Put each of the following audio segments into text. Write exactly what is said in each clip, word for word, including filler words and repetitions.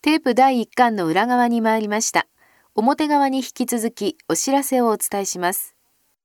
テープだいいっかんの裏側に参りました。表側に引き続きお知らせをお伝えします。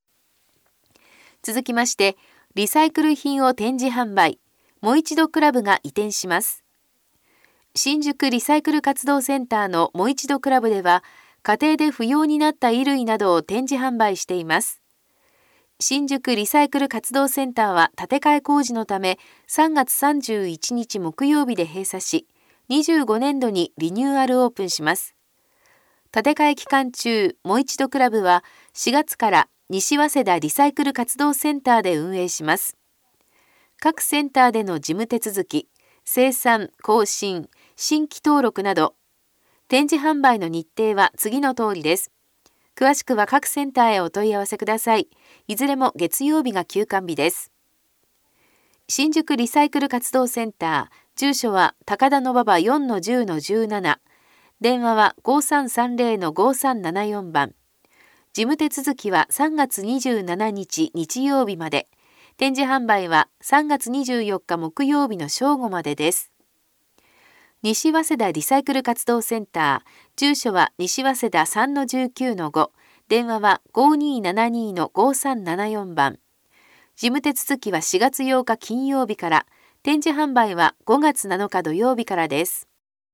続きまして、リサイクル品を展示販売、もう一度クラブが移転します。新宿リサイクル活動センターのもう一度クラブでは、家庭で不要になった衣類などを展示販売しています。新宿リサイクル活動センターは建て替え工事のためさんがつさんじゅういちにち木曜日で閉鎖し、にじゅうごねんどにリニューアルオープンします。建て替え期間中、もう一度クラブはしがつから西早稲田リサイクル活動センターで運営します。各センターでの事務手続き、生産、更新、新規登録など、展示販売の日程は次の通りです。詳しくは各センターへお問い合わせください。いずれも月曜日が休館日です。新宿リサイクル活動センター、住所は高田馬場 よんのじゅうのじゅうなな、電話は ごさんさんぜろのごさんななよん 番。事務手続きはさんがつにじゅうしちにち日曜日まで。展示販売はさんがつにじゅうよっか木曜日の正午までです。西早稲田リサイクル活動センター、住所は西早稲田 さんのじゅうきゅうのご、電話は ごにーななにーのごさんななよん 番。事務手続きはしがつようか金曜日から、展示販売はごがつなのか土曜日からです。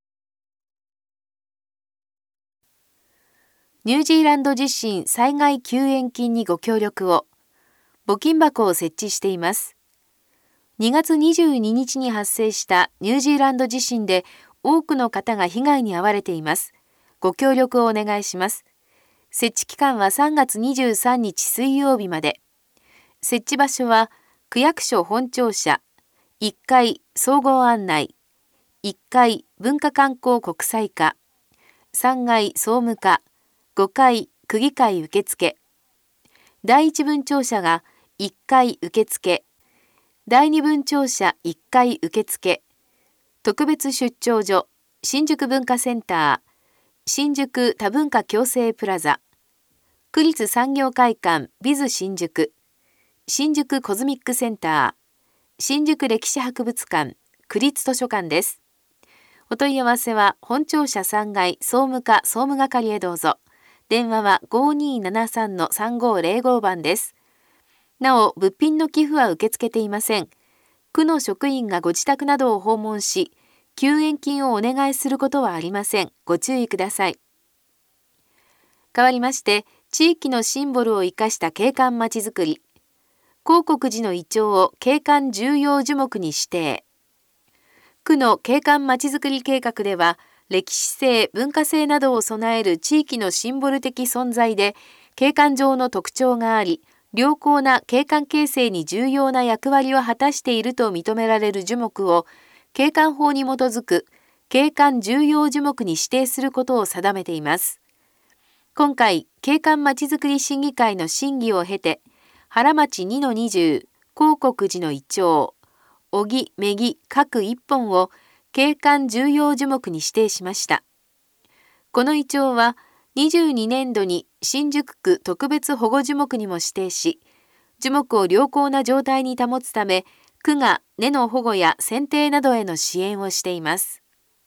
ニュージーランド地震災害救援金にご協力を。募金箱を設置しています。にがつにじゅうににちに発生したニュージーランド地震で多くの方が被害に遭われています。ご協力をお願いします。設置期間はさんがつにじゅうさんにち水曜日まで。設置場所は区役所本庁舎、いっかい総合案内、いっかい文化観光国際課、さんがい総務課、ごかい区議会受付。第一分庁舎がいっかい受付、第二分庁舎いっかい受付、特別出張所、新宿文化センター、新宿多文化共生プラザ、区立産業会館ビズ新宿、新宿コズミックセンター、新宿歴史博物館、区立図書館です。お問い合わせは本庁舎さんがい総務課総務係へどうぞ。電話は ごにーななさんのさんごーぜろご 番です。なお、物品の寄付は受け付けていません。区の職員がご自宅などを訪問し、救援金をお願いすることはありません。ご注意ください。代わりまして、地域のシンボルを生かした景観まちづくり。興国寺のイチョウを景観重要樹木に指定。区の景観まちづくり計画では、歴史性、文化性などを備える地域のシンボル的存在で、景観上の特徴があり、良好な景観形成に重要な役割を果たしていると認められる樹木を、景観法に基づく景観重要樹木に指定することを定めています。今回、景観まちづくり審議会の審議を経て、原町 にのにじゅう、興国寺のイチョウ、小木、メギ各いっぽんを景観重要樹木に指定しました。このイチョウはにじゅうにねんどに新宿区特別保護樹木にも指定し、樹木を良好な状態に保つため、区が根の保護や剪定などへの支援をしています。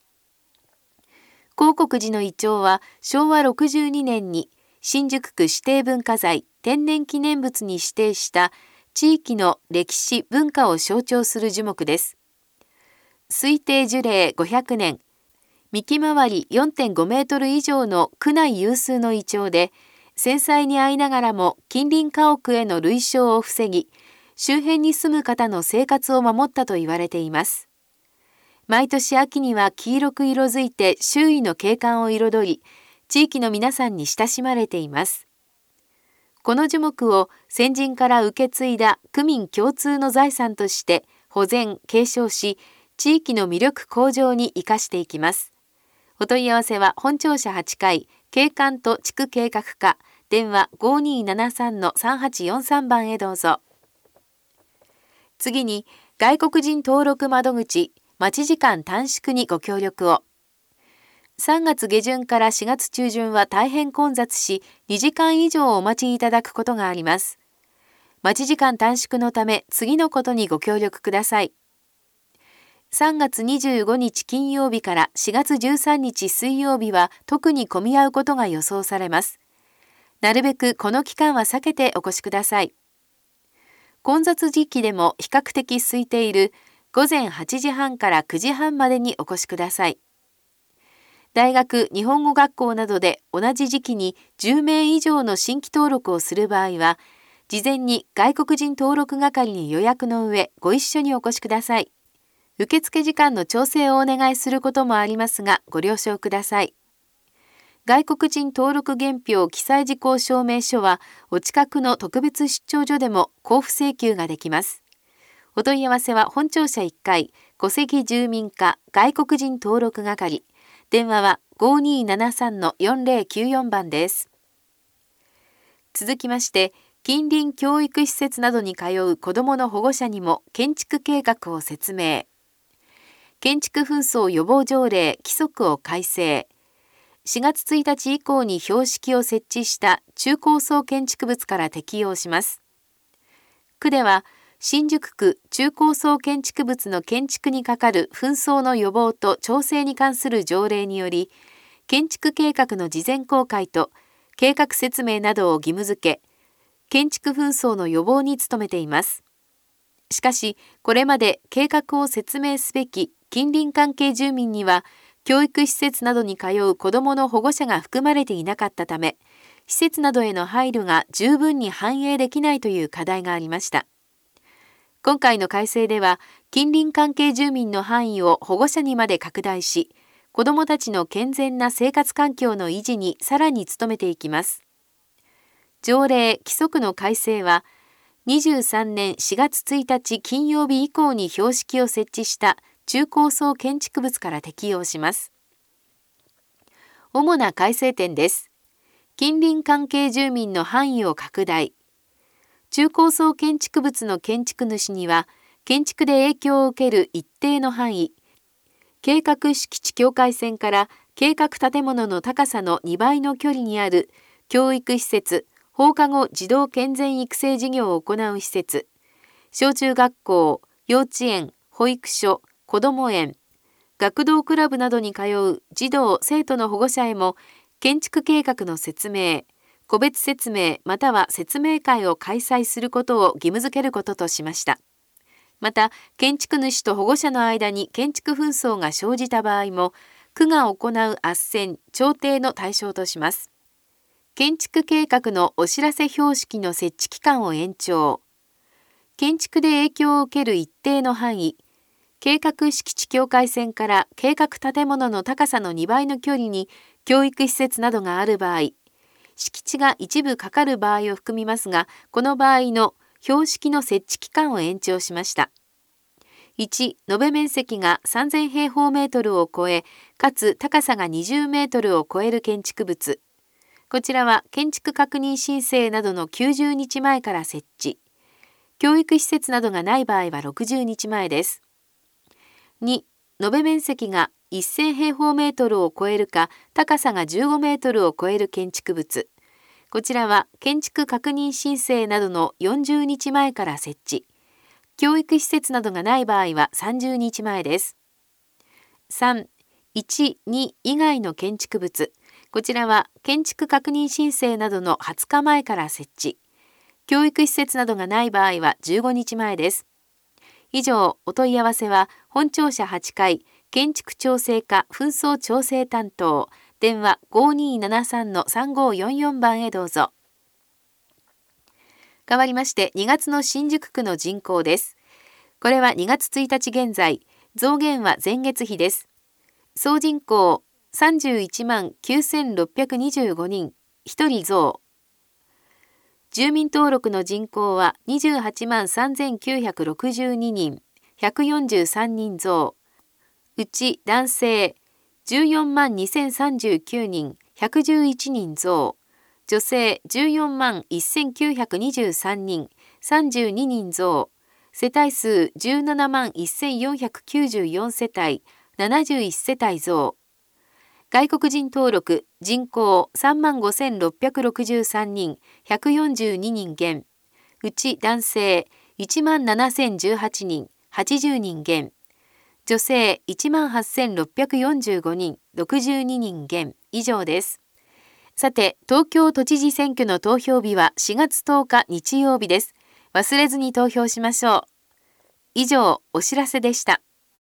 興国寺のイチョウはしょうわろくじゅうにねんに新宿区指定文化財天然記念物に指定した地域の歴史文化を象徴する樹木です。推定樹齢ごひゃくねん、幹回り よんてんごメートル以上の区内有数のイチョウで、繊細に遭いながらも近隣家屋への類焼を防ぎ、周辺に住む方の生活を守ったと言われています。毎年秋には黄色く色づいて周囲の景観を彩り、地域の皆さんに親しまれています。この樹木を先人から受け継いだ区民共通の財産として保全・継承し、地域の魅力向上に生かしていきます。お問い合わせは本庁舎はちかい景観と地区計画課、電話 ごにーななさんのさんはちよんさん 番へどうぞ。次に、外国人登録窓口待ち時間短縮にご協力を。さんがつげじゅんからしがつちゅうじゅんは大変混雑し、にじかん以上お待ちいただくことがあります。待ち時間短縮のため、次のことにご協力ください。 さんがつにじゅうごにち金曜日からしがつじゅうさんにち水曜日は特に混み合うことが予想されます。なるべくこの期間は避けてお越しください。混雑時期でも比較的空いているごぜんはちじはんからくじはんまでにお越しください。大学、日本語学校などで同じ時期にじゅうめい以上の新規登録をする場合は、事前に外国人登録係に予約の上、ご一緒にお越しください。受付時間の調整をお願いすることもありますが、ご了承ください。外国人登録原票記載事項証明書は、お近くの特別出張所でも交付請求ができます。お問い合わせは本庁舎いっかい、戸籍住民課外国人登録係。電話は ごにーななさんのよんぜろきゅうよん 番です。続きまして、近隣教育施設などに通う子どもの保護者にも建築計画を説明。建築紛争予防条例規則を改正。しがつついたち以降に標識を設置した中高層建築物から適用します。区では、新宿区中高層建築物の建築にかかる紛争の予防と調整に関する条例により、建築計画の事前公開と計画説明などを義務付け、建築紛争の予防に努めています。しかし、これまで計画を説明すべき近隣関係住民には、教育施設などに通う子どもの保護者が含まれていなかったため、施設などへの配慮が十分に反映できないという課題がありました。今回の改正では、近隣関係住民の範囲を保護者にまで拡大し、子どもたちの健全な生活環境の維持にさらに努めていきます。条例・規則の改正は、にじゅうさんねんしがつついたち金曜日以降に標識を設置した中高層建築物から適用します。主な改正点です。近隣関係住民の範囲を拡大。中高層建築物の建築主には、建築で影響を受ける一定の範囲、計画敷地境界線から計画建物の高さのにばいの距離にある教育施設、放課後児童健全育成事業を行う施設、小中学校、幼稚園、保育所、こども園、学童クラブなどに通う児童・生徒の保護者へも建築計画の説明、個別説明または説明会を開催することを義務付けることとしました。また、建築主と保護者の間に建築紛争が生じた場合も、区が行う斡旋・調停の対象とします。建築計画のお知らせ標識の設置期間を延長。建築で影響を受ける一定の範囲、計画敷地境界線から計画建物の高さのにばいの距離に教育施設などがある場合、敷地が一部かかる場合を含みますが、この場合の標識の設置期間を延長しました。いち、延べ面積がさんぜんへいほうメートルを超え、かつ高さがにじゅうメートルを超える建築物。こちらは建築確認申請などのきゅうじゅうにちまえから設置。教育施設などがない場合はろくじゅうにちまえです。に、延べ面積がせんへいほうメートルを超えるか、高さがじゅうごメートルを超える建築物。こちらは建築確認申請などのよんじゅうにちまえから設置。教育施設などがない場合はさんじゅうにちまえです。さん、いち、に以外の建築物。こちらは建築確認申請などのはつかまえから設置。教育施設などがない場合はじゅうごにちまえです。以上、お問い合わせは本庁舎はちかい建築調整課紛争調整担当、電話 ごにーななさんのさんごーよんよん 番へどうぞ。変わりましてにがつの新宿区の人口です。これはにがつついたち現在、増減は前月比です。総人口さんじゅういちまんきゅうせんろっぴゃくにじゅうごにん、ひとり増。住民登録の人口はにじゅうはちまんさんぜんきゅうひゃくろくじゅうににん、ひゃくよんじゅうさんにん増。うち男性じゅうよんまんにせんさんじゅうきゅうにん、ひゃくじゅういちにん増。女性じゅうよんまんせんきゅうひゃくにじゅうさんにん、さんじゅうににん増。世帯数じゅうななまんせんよんひゃくきゅうじゅうよん世帯、ななじゅういち世帯増。外国人登録人口さんまんごせんろっぴゃくろくじゅうさんにん、ひゃくよんじゅうににん減。うち男性いちまんななせんじゅうはちにん、はちじゅうにん減。 女性 いちまんはっせんろっぴゃくよんじゅうごにん、ろくじゅうににん減以上です。さて、東京都知事選挙の投票日はしがつとおか日曜日です。忘れずに投票しましょう。以上、お知らせでした。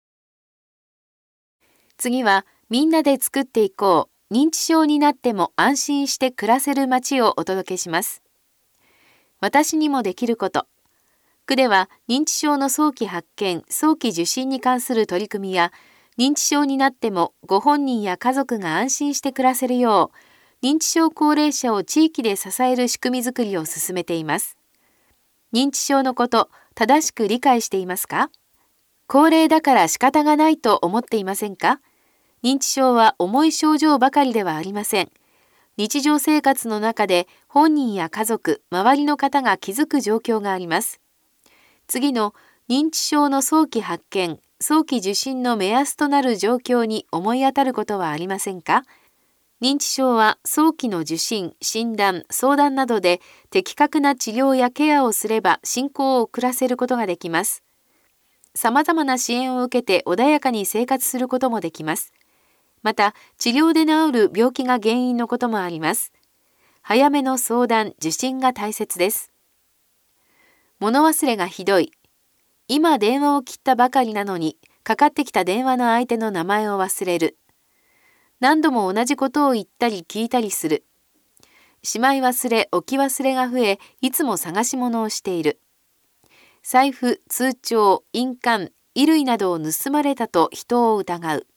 次は、みんなで作っていこう。認知症になっても安心して暮らせる街をお届けします。私にもできること。区では認知症の早期発見、早期受診に関する取り組みや、認知症になってもご本人や家族が安心して暮らせるよう、認知症高齢者を地域で支える仕組みづくりを進めています。認知症のこと、正しく理解していますか？高齢だから仕方がないと思っていませんか？認知症は重い症状ばかりではありません。日常生活の中で本人や家族、周りの方が気づく状況があります。次の認知症の早期発見、早期受診の目安となる状況に思い当たることはありませんか？認知症は早期の受診、診断、相談などで的確な治療やケアをすれば進行を遅らせることができます。様々な支援を受けて穏やかに生活することもできます。また、治療で治る病気が原因のこともあります。早めの相談、受診が大切です。物忘れがひどい。今電話を切ったばかりなのに、かかってきた電話の相手の名前を忘れる。何度も同じことを言ったり聞いたりする。しまい忘れ、置き忘れが増え、いつも探し物をしている。財布、通帳、印鑑、衣類などを盗まれたと人を疑う。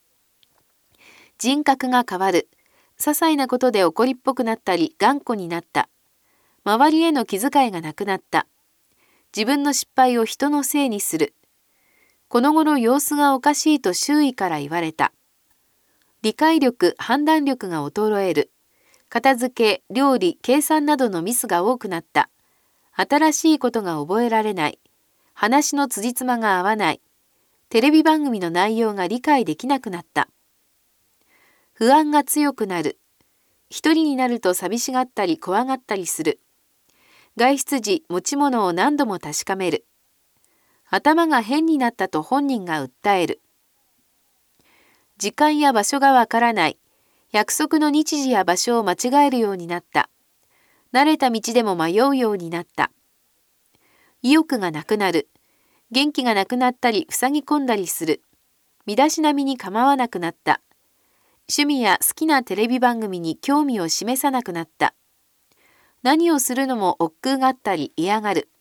人格が変わる。些細なことで怒りっぽくなったり頑固になった。周りへの気遣いがなくなった。自分の失敗を人のせいにする。この頃様子がおかしいと周囲から言われた。理解力、判断力が衰える。片付け、料理、計算などのミスが多くなった。新しいことが覚えられない。話の辻褄が合わない。テレビ番組の内容が理解できなくなった。不安が強くなる。一人になると寂しがったり怖がったりする。外出時、持ち物を何度も確かめる。頭が変になったと本人が訴える。時間や場所がわからない。約束の日時や場所を間違えるようになった。慣れた道でも迷うようになった。意欲がなくなる。元気がなくなったり塞ぎ込んだりする。身だしなみに構わなくなった。趣味や好きなテレビ番組に興味を示さなくなった。何をするのも億劫があったり嫌がる。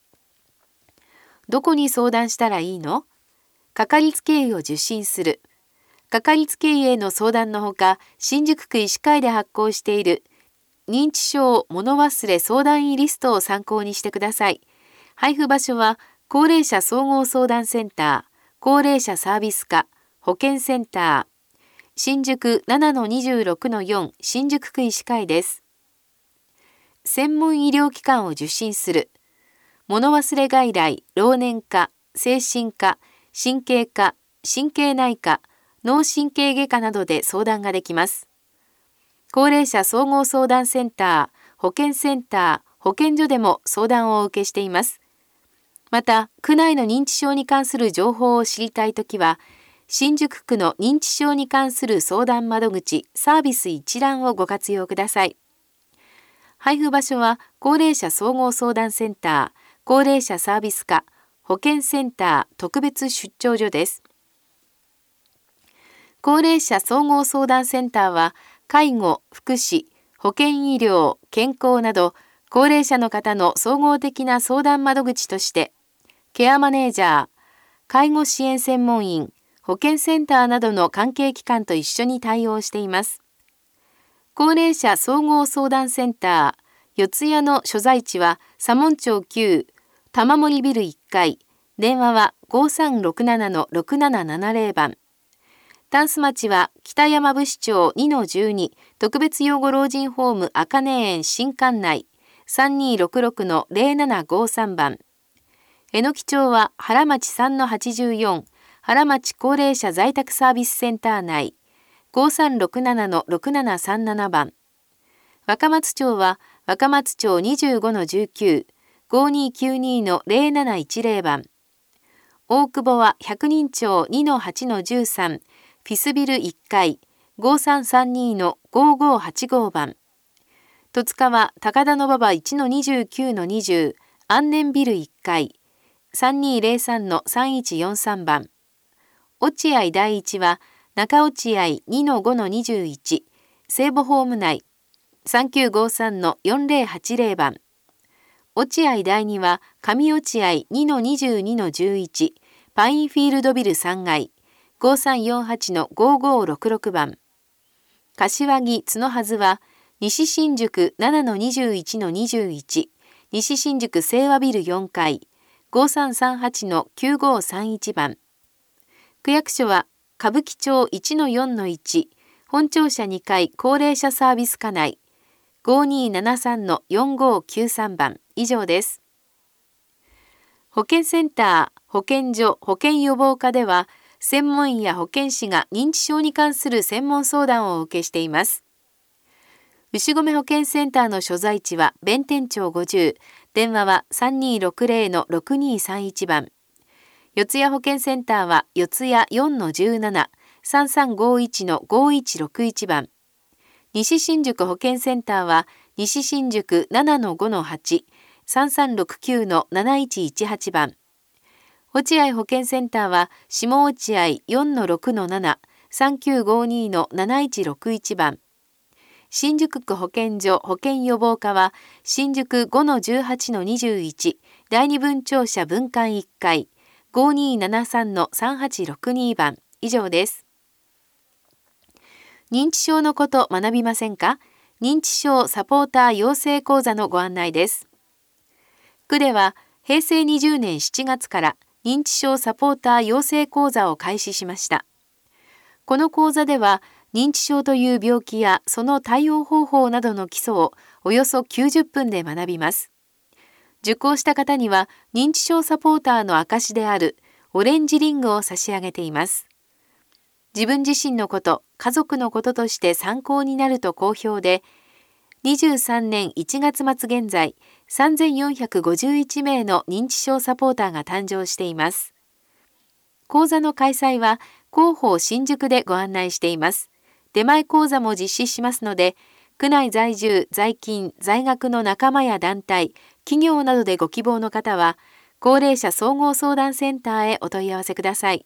どこに相談したらいいの？かかりつけ医を受診する。かかりつけ医への相談のほか、新宿区医師会で発行している認知症物忘れ相談医リストを参考にしてください。配布場所は高齢者総合相談センター、高齢者サービス課、保健センター、新宿 ななのにじゅうろくのよん 新宿区医師会です。専門医療機関を受診する。物忘れ外来、老年科、精神科、神経科、神経内科、脳神経外科などで相談ができます。高齢者総合相談センター、保健センター、保健所でも相談をお受けしています。また、区内の認知症に関する情報を知りたいときは、新宿区の認知症に関する相談窓口サービス一覧をご活用ください。配布場所は高齢者総合相談センター、高齢者サービス課、保健センター特別出張所です。高齢者総合相談センターは介護、福祉、保健医療、健康など高齢者の方の総合的な相談窓口としてケアマネージャー、介護支援専門員、保健センターなどの関係機関と一緒に対応しています。高齢者総合相談センター、四谷の所在地は左門町きゅう、玉森ビルいっかい、電話は ごさんろくななのろくななななぜろ 番。タンス町は北山伏町 にのじゅうに 特別養護老人ホームあかね園新館内 さんにーろくろくのぜろななごさん 番。えのき町は原町 さんのはちじゅうよん 原町高齢者在宅サービスセンター内 ごさんろくななのろくななさんなな 番。若松町は若松町 にじゅうごのじゅうきゅう ごにーきゅうにのぜろなないちぜろ 番。 大久保は百人町 にのはちのじゅうさん、フィスビルいっかい、ごさんさんにのごごはちご番。戸塚は高田馬場 いちのにじゅうきゅうのにじゅう、安年ビルいっかい、さんにーぜろさんのさんいちよんさん番。落合第一は中落合 にのごのにじゅういち、西武ホーム内、さんきゅうごさんのよんぜろはちぜろ番。落合第二は上落合 にのにじゅうにのじゅういち、パインフィールドビルさんがい、ごさんよんはちのごごろくろく番。柏木角はずは西新宿 ななのにじゅういちのにじゅういち、西新宿清和ビルよんかい、ごさんさんはちのきゅうごさんいち番。区役所は歌舞伎町 いちのよんのいち、本庁舎にかい高齢者サービス課内、ごにーななさんのよんごきゅうさん番。以上です。保健センター、保健所、保健予防課では、専門医や保健師が認知症に関する専門相談をお受けしています。牛込保健センターの所在地は弁天町ごじゅう、電話は さんにーろくぜろのろくにーさんいち番。四谷保健センターは四谷 よんのじゅうなな、さんさんごいちのごいちろくいち番。西新宿保健センターは西新宿 ななのごのはち、さんさんろくきゅうのなないちいちはち番。落合保健センターは下落合 よんのろくのなな、さんきゅうごにのなないちろくいち番。新宿区保健所保健予防課は新宿 ごのじゅうはちのにじゅういち、第二分庁舎分館いっかい、ごにーななさんのさんはちろくに番。以上です。認知症のこと学びませんか？認知症サポーター養成講座のご案内です。区ではへいせいにじゅうねんしちがつから認知症サポーター養成講座を開始しました。この講座では認知症という病気やその対応方法などの基礎をおよそきゅうじゅっぷんで学びます。受講した方には認知症サポーターの証であるオレンジリングを差し上げています。自分自身のこと、家族のこととして参考になると好評で、にじゅうさんねんいちがつ末現在、さんぜんよんひゃくごじゅういちめいの認知症サポーターが誕生しています。講座の開催は広報新宿でご案内しています。出前講座も実施しますので、区内在住、在勤、在学の仲間や団体、企業などでご希望の方は、高齢者総合相談センターへお問い合わせください。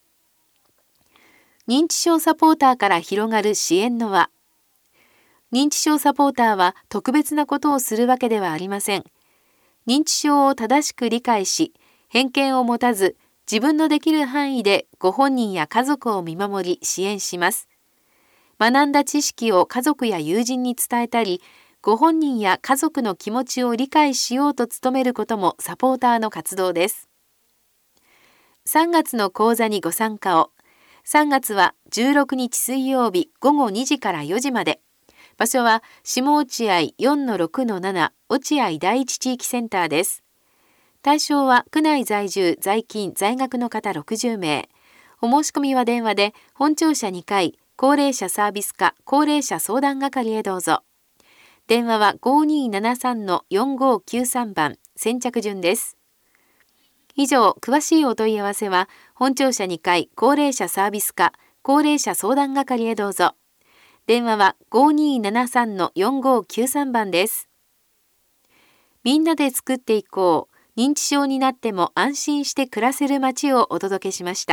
認知症サポーターから広がる支援の輪。認知症サポーターは特別なことをするわけではありません。認知症を正しく理解し、偏見を持たず、自分のできる範囲でご本人や家族を見守り支援します。学んだ知識を家族や友人に伝えたり、ご本人や家族の気持ちを理解しようと努めることもサポーターの活動です。さんがつの講座にご参加を。さんがつはじゅうろくにち水曜日ごごにじからよじまで。場所は下落合 よんのろくのなな 落合第一地域センターです。対象は区内在住、在勤、在学の方ろくじゅうめい。お申し込みは電話で本庁舎にかい、高齢者サービス課高齢者相談係へどうぞ。電話は ごにーななさんのよんごきゅうさん番、先着順です。以上、詳しいお問い合わせは本庁舎にかい高齢者サービス課高齢者相談係へどうぞ。電話は ごにーななさんのよんごきゅうさん番です。みんなで作っていこう。認知症になっても安心して暮らせる街をお届けしました。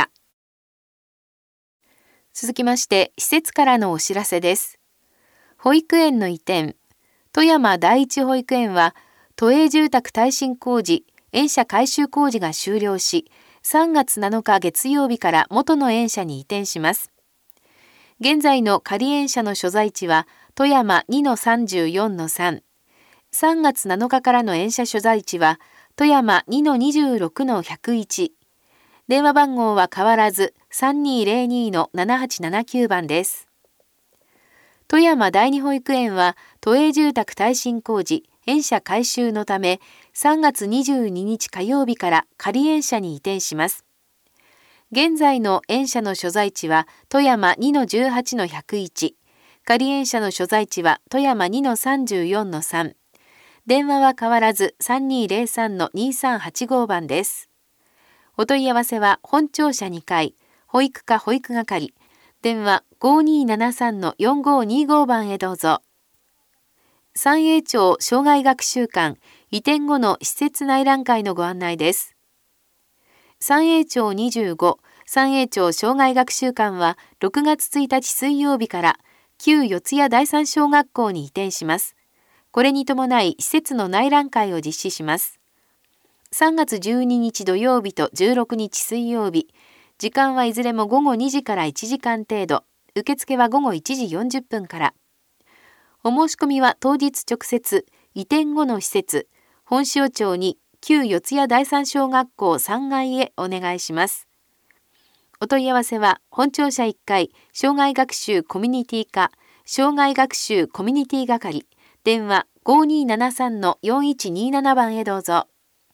続きまして、施設からのお知らせです。保育園の移転。富山第一保育園は、都営住宅耐震工事、園舎改修工事が終了し、さんがつなのか月曜日から元の園舎に移転します。現在の仮園舎の所在地は、富山 にのさんじゅうよんのさん。さんがつなのかからの園舎所在地は、富山 にのにじゅうろくのひゃくいち。電話番号は変わらず さんにーぜろにのななはちななきゅう番です。富山第二保育園は都営住宅耐震工事、園舎改修のためさんがつにじゅうににち火曜日から仮園舎に移転します。現在の園舎の所在地は富山 にのじゅうはちのひゃくいち。仮園舎の所在地は富山 にのさんじゅうよんのさん。電話は変わらず さんにーぜろさんのにさんはちご番です。 お問い合わせは本庁舎にかい、保育課保育係、電話 ごーにーななさんのよんごーにーご 番へどうぞ。三栄町障害学習館移転後の施設内覧会のご案内です。三栄町にじゅうご、三栄町障害学習館はろくがつついたち水曜日から旧四谷第三小学校に移転します。これに伴い施設の内覧会を実施します。さんがつじゅうににち土曜日とじゅうろくにち水曜日、時間はいずれもごごにじからいちじかん程度、受付はごごいちじよんじゅっぷんから。お申し込みは当日直接、移転後の施設、本塩町に旧四谷第三小学校さんがいへお願いします。お問い合わせは本庁舎いっかい、障害学習コミュニティ課、障害学習コミュニティ係、電話 ごーにーななさんのよんいちにーなな 番へどうぞ。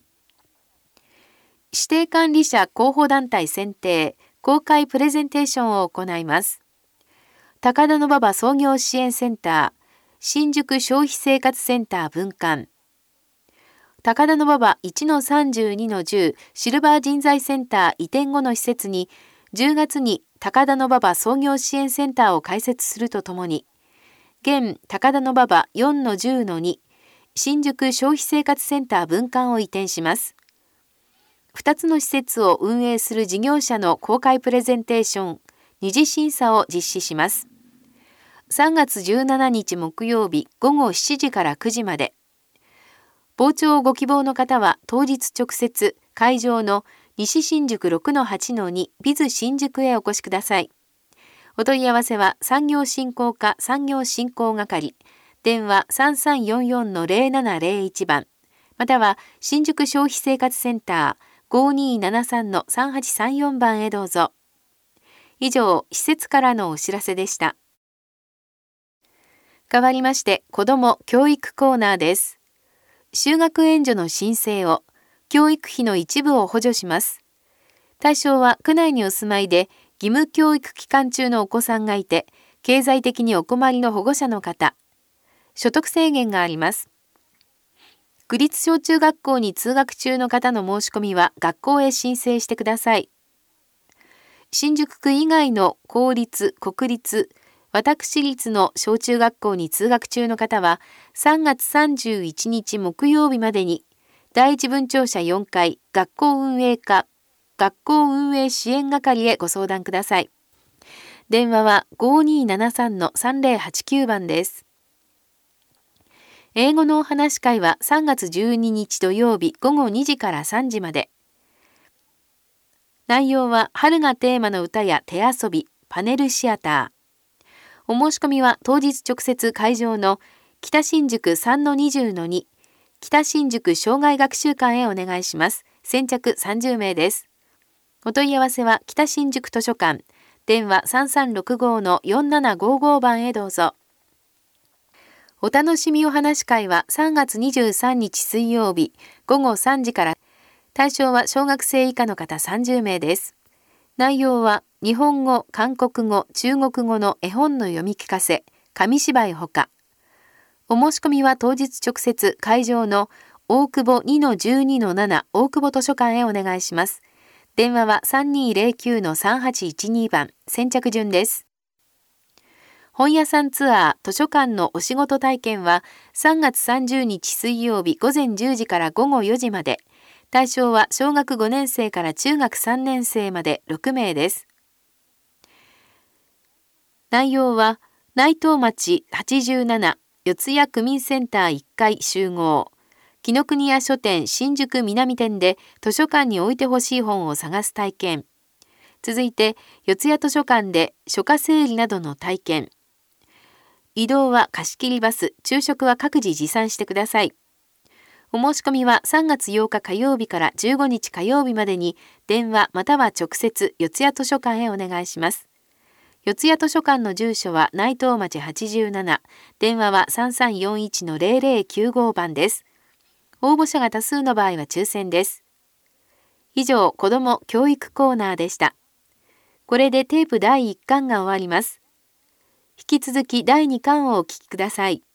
指定管理者候補団体選定、公開プレゼンテーションを行います。高田馬場創業支援センター、新宿消費生活センター分館、高田馬場 いちのさんじゅうにのじゅう シルバー人材センター移転後の施設にじゅうがつに高田馬場創業支援センターを開設するとともに、現高田馬場 よんのじゅうのに 新宿消費生活センター分館を移転します。ふたつの施設を運営する事業者の公開プレゼンテーション、二次審査を実施します。さんがつじゅうしちにち木曜日ごごしちじからくじまで。傍聴をご希望の方は当日直接会場の西新宿 ろくのはちのに ビズ 新宿へお越しください。お問い合わせは産業振興課産業振興係、電話 さんさんよんよんのぜろななぜろいち 番、または新宿消費生活センター ごーにーななさんのさんはちさんよん 番へどうぞ。以上、施設からのお知らせでした。代わりまして、子ども教育コーナーです。就学援助の申請を、教育費の一部を補助します。対象は区内にお住まいで、義務教育期間中のお子さんがいて、経済的にお困りの保護者の方、所得制限があります。区立小中学校に通学中の方の申し込みは学校へ申請してください。新宿区以外の公立、国立、私立の小中学校に通学中の方はさんがつさんじゅういちにち木曜日までに第一分庁舎よんかい学校運営課学校運営支援係へご相談ください。電話は ごーにーななさんのさんぜろはちきゅう 番です。英語のお話し会はさんがつじゅうににち土曜日ごごにじからさんじまで。内容は春がテーマの歌や手遊び、パネルシアター。お申し込みは当日直接会場の北新宿 さんのにじゅうのに 北新宿障害学習館へお願いします。先着さんじゅうめいです。お問い合わせは北新宿図書館、電話 さんさんろくごのよんななごご 番へどうぞ。お楽しみお話会はさんがつにじゅうさんにち水曜日ごごさんじから、対象は小学生以下の方さんじゅうめいです。内容は日本語、韓国語、中国語の絵本の読み聞かせ、紙芝居ほか。お申し込みは当日直接会場の大久保 にのじゅうにのなな 大久保図書館へお願いします。電話は さんにーぜろきゅうのさんはちいちに 番、先着順です。本屋さんツアー図書館のお仕事体験はさんがつさんじゅうにち水曜日ごぜんじゅうじからごごよじまで。対象は小学ごねんせいから中学さんねんせいまでろくめいです。内容は内藤町はちじゅうなな四谷区民センターいっかい集合、紀ノ国屋書店新宿南店で図書館に置いてほしい本を探す体験。続いて四谷図書館で書家整理などの体験。移動は貸し切りバス、昼食は各自持参してください。お申し込みはさんがつようか火曜日からじゅうごにち火曜日までに電話または直接四谷図書館へお願いします。四谷図書館の住所は内藤町はちじゅうなな、電話は さんさんよんいちのぜろぜろきゅうご 番です。応募者が多数の場合は抽選です。以上、子ども教育コーナーでした。これでテープだいいっかんが終わります。引き続きだいにかんをお聞きください。